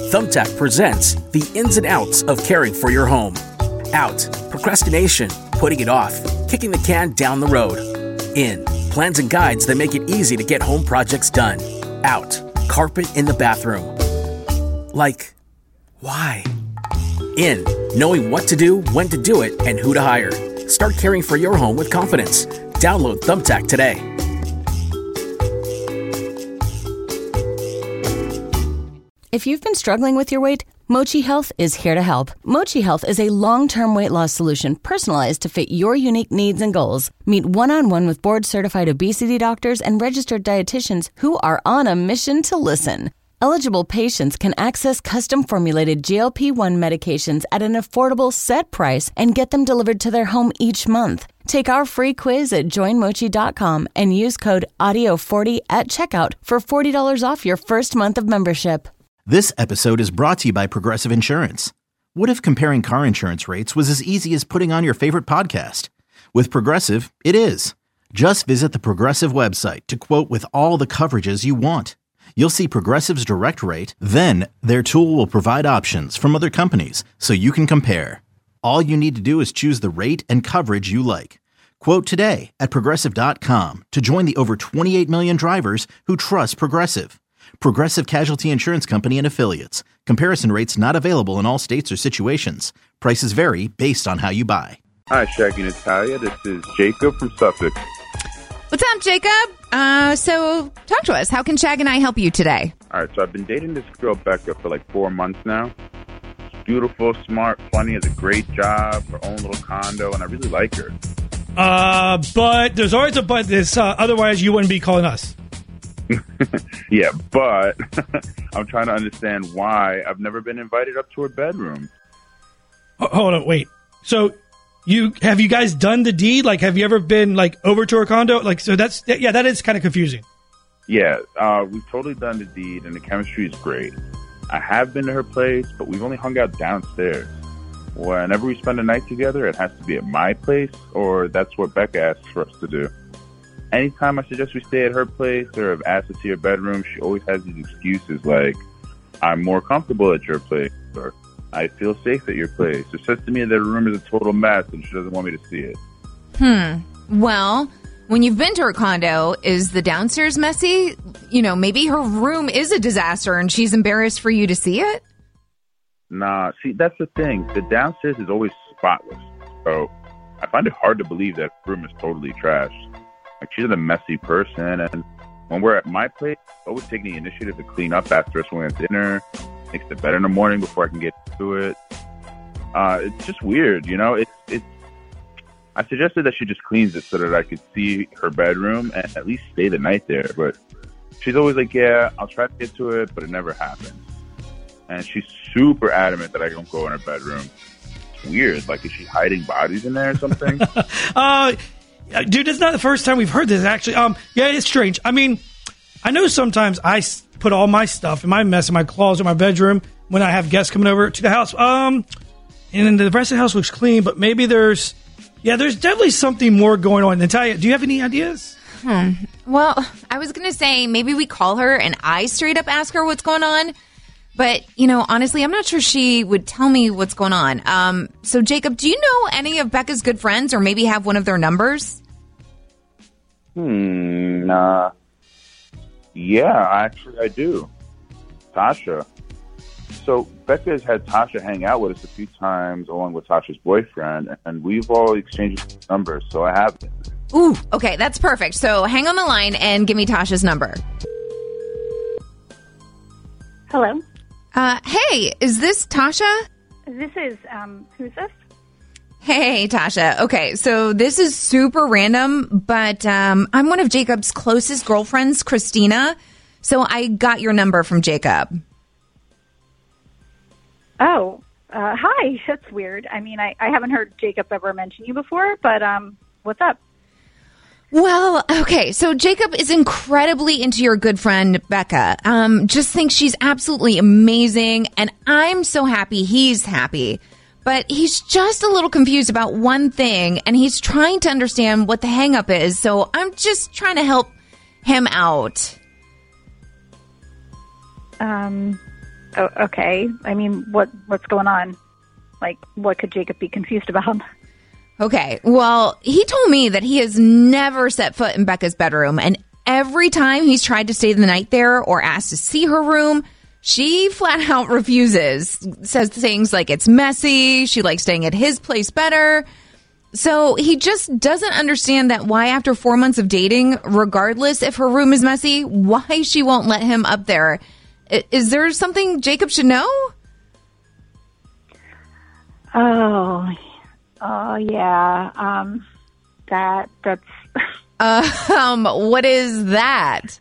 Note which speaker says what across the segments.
Speaker 1: Thumbtack presents the ins and outs of caring for your home. Out, procrastination, putting it off, kicking the can down the road. In, plans and guides that make it easy to get home projects done. Out, carpet in the bathroom. Like, why? In, knowing what to do, when to do it, and who to hire. Start caring for your home with confidence. Download Thumbtack today.
Speaker 2: If you've been struggling with your weight, Mochi Health is here to help. Mochi Health is a long-term weight loss solution personalized to fit your unique needs and goals. Meet one-on-one with board-certified obesity doctors and registered dietitians who are on a mission to listen. Eligible patients can access custom-formulated GLP-1 medications at an affordable set price and get them delivered to their home each month. Take our free quiz at joinmochi.com and use code AUDIO40 at checkout for $40 off your first month of membership.
Speaker 3: This episode is brought to you by Progressive Insurance. What if comparing car insurance rates was as easy as putting on your favorite podcast? With Progressive, it is. Just visit the Progressive website to quote with all the coverages you want. You'll see Progressive's direct rate, then their tool will provide options from other companies so you can compare. All you need to do is choose the rate and coverage you like. Quote today at Progressive.com to join the over 28 million drivers who trust Progressive. Progressive Casualty Insurance Company and Affiliates. Comparison rates not available in all states or situations. Prices vary based on how you buy.
Speaker 4: Hi, Shaggy and Natalia. This is Jacob from Suffolk.
Speaker 5: What's up, Jacob? So talk to us. How can Shag and I help you today?
Speaker 4: All right, so I've been dating this girl, Becca, for like 4 months now. She's beautiful, smart, funny, has a great job, her own little condo, and I really like her.
Speaker 6: But there's always a but. Otherwise, you wouldn't be calling us.
Speaker 4: Yeah, but I'm trying to understand why I've never been invited up to her bedroom.
Speaker 6: Hold on, wait. So, have you guys done the deed? Like, have you ever been like over to her condo? Like, so that is kind of confusing.
Speaker 4: Yeah, we've totally done the deed, and the chemistry is great. I have been to her place, but we've only hung out downstairs. Whenever we spend a night together, it has to be at my place, or that's what Becca asks for us to do. Anytime I suggest we stay at her place or have asked to see her bedroom, she always has these excuses like, I'm more comfortable at your place, or I feel safe at your place. It says to me that her room is a total mess and she doesn't want me to see it.
Speaker 5: Well, when you've been to her condo, is the downstairs messy? You know, maybe her room is a disaster and she's embarrassed for you to see it?
Speaker 4: Nah, see, that's the thing. The downstairs is always spotless. So I find it hard to believe that her room is totally trashed. Like, she's a messy person, and when we're at my place, I always take the initiative to clean up after us when we have dinner, makes the bed in the morning before I can get to it. It's just weird, you know? I suggested that she just cleans it so that I could see her bedroom and at least stay the night there, but she's always like, yeah, I'll try to get to it, but it never happens. And she's super adamant that I don't go in her bedroom. It's weird. Like, is she hiding bodies in there or something?
Speaker 6: Dude, it's not the first time we've heard this, actually. Yeah, it's strange. I mean, I know sometimes I put all my stuff in my mess in my closet, my bedroom, when I have guests coming over to the house. And then the rest of the house looks clean, but maybe there's definitely something more going on. Natalia, do you have any ideas?
Speaker 5: Well, I was going to say maybe we call her and I straight up ask her what's going on. But, you know, honestly, I'm not sure she would tell me what's going on. So, Jacob, do you know any of Becca's good friends or maybe have one of their numbers?
Speaker 4: Yeah, actually I do. Tasha. So, Becca has had Tasha hang out with us a few times along with Tasha's boyfriend, and we've all exchanged numbers, so I have it.
Speaker 5: Ooh, okay, that's perfect. So, hang on the line and give me Tasha's number.
Speaker 7: Hello.
Speaker 5: Hey, is this Tasha?
Speaker 7: This is, who's this?
Speaker 5: Hey, Tasha. Okay, so this is super random, but I'm one of Jacob's closest girlfriends, Christina. So I got your number from Jacob.
Speaker 7: Oh, hi. That's weird. I mean, I haven't heard Jacob ever mention you before, but what's up?
Speaker 5: Well, okay, so Jacob is incredibly into your good friend, Becca. Just thinks she's absolutely amazing, and I'm so happy he's happy. But he's just a little confused about one thing, and he's trying to understand what the hang-up is, so I'm just trying to help him out.
Speaker 7: Okay. I mean, what's going on? Like, what could Jacob be confused about?
Speaker 5: Okay. Well, he told me that he has never set foot in Becca's bedroom, and every time he's tried to stay the night there or asked to see her room, she flat out refuses. Says things like it's messy, she likes staying at his place better. So he just doesn't understand that why after 4 months of dating, regardless if her room is messy, why she won't let him up there. Is there something Jacob should know?
Speaker 7: Oh yeah. That's.
Speaker 5: What is that?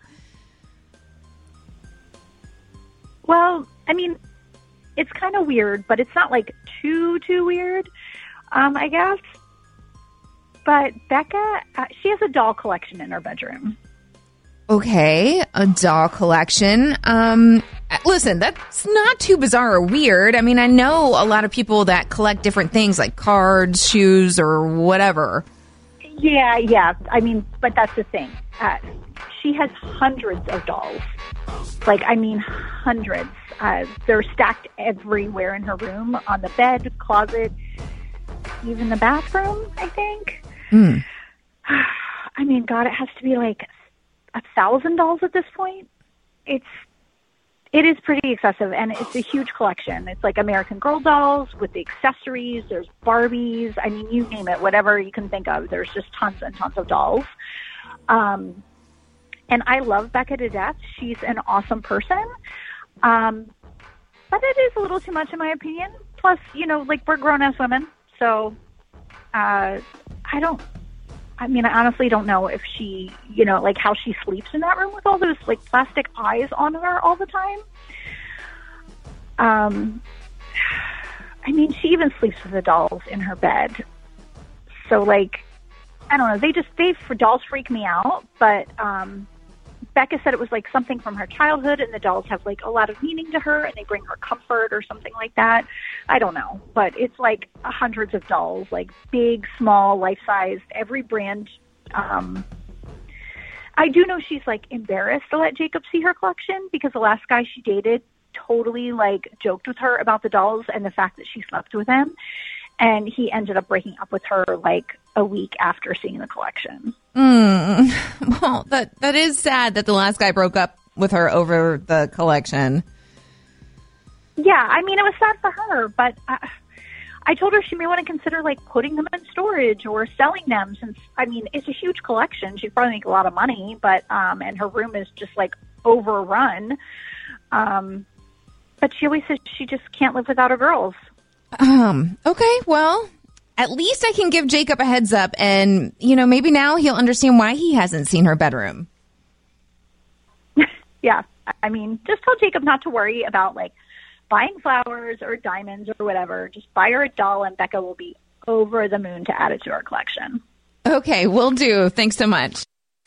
Speaker 7: Well, I mean, it's kind of weird, but it's not like too weird, I guess. But Becca, she has a doll collection in her bedroom.
Speaker 5: Okay, a doll collection. Listen, that's not too bizarre or weird. I mean, I know a lot of people that collect different things like cards, shoes, or whatever.
Speaker 7: Yeah. I mean, but that's the thing. She has hundreds of dolls. Like, I mean, hundreds. They're stacked everywhere in her room, on the bed, closet, even the bathroom, I think. I mean, God, it has to be like 1,000 dolls at this point. It is pretty excessive, and it's a huge collection. It's like American Girl dolls with the accessories. There's Barbies. I mean, you name it, whatever you can think of. There's just tons and tons of dolls. And I love Becca to death. She's an awesome person. But it is a little too much in my opinion. Plus, like, we're grown-ass women. So I honestly don't know if she, like how she sleeps in that room with all those like plastic eyes on her all the time. I mean, she even sleeps with the dolls in her bed. So like, I don't know. Dolls freak me out, but, Becca said it was like something from her childhood, and the dolls have like a lot of meaning to her, and they bring her comfort or something like that. I don't know, but it's like hundreds of dolls, like big, small, life-sized, every brand. I do know she's like embarrassed to let Jacob see her collection because the last guy she dated totally like joked with her about the dolls and the fact that she slept with him, and he ended up breaking up with her like a week after seeing the collection.
Speaker 5: Well, that is sad that the last guy broke up with her over the collection.
Speaker 7: Yeah, I mean, it was sad for her, but I told her she may want to consider like putting them in storage or selling them since, I mean, it's a huge collection. She'd probably make a lot of money, but, and her room is just like overrun. But she always says she just can't live without her girls.
Speaker 5: Okay, well, at least I can give Jacob a heads up, and, maybe now he'll understand why he hasn't seen her bedroom.
Speaker 7: Yeah, I mean, just tell Jacob not to worry about, like, buying flowers or diamonds or whatever. Just buy her a doll, and Becca will be over the moon to add it to her collection.
Speaker 5: Okay, will do. Thanks so much.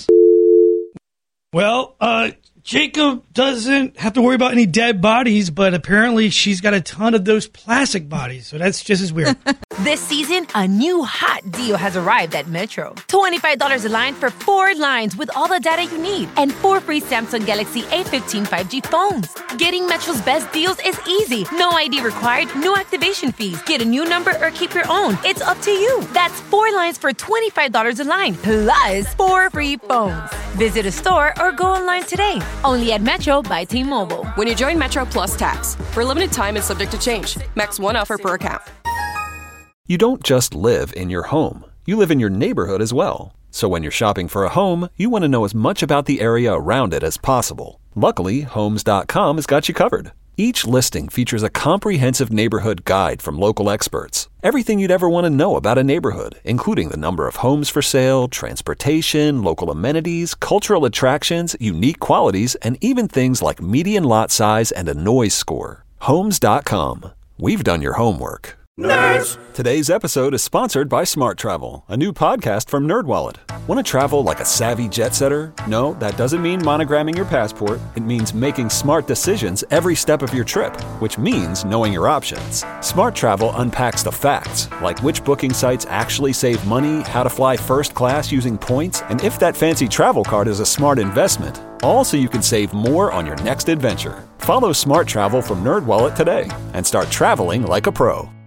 Speaker 6: Well, Jacob doesn't have to worry about any dead bodies, but apparently she's got a ton of those plastic bodies, so that's just as weird.
Speaker 8: This season, a new hot deal has arrived at Metro. $25 a line for 4 lines with all the data you need and 4 free Samsung Galaxy A15 5G phones. Getting Metro's best deals is easy. No ID required, no activation fees. Get a new number or keep your own. It's up to you. That's 4 lines for $25 a line, plus 4 free phones. Visit a store or go online today. Only at Metro by T-Mobile.
Speaker 9: When you join Metro Plus Tax, for a limited time and subject to change. Max 1 offer per account.
Speaker 10: You don't just live in your home. You live in your neighborhood as well. So when you're shopping for a home, you want to know as much about the area around it as possible. Luckily, Homes.com has got you covered. Each listing features a comprehensive neighborhood guide from local experts. Everything you'd ever want to know about a neighborhood, including the number of homes for sale, transportation, local amenities, cultural attractions, unique qualities, and even things like median lot size and a noise score. Homes.com. We've done your homework. Nerds! Today's episode is sponsored by Smart Travel, a new podcast from NerdWallet. Want to travel like a savvy jet setter? No, that doesn't mean monogramming your passport. It means making smart decisions every step of your trip, which means knowing your options. Smart Travel unpacks the facts, like which booking sites actually save money, how to fly first class using points, and if that fancy travel card is a smart investment. All so you can save more on your next adventure. Follow Smart Travel from NerdWallet today and start traveling like a pro.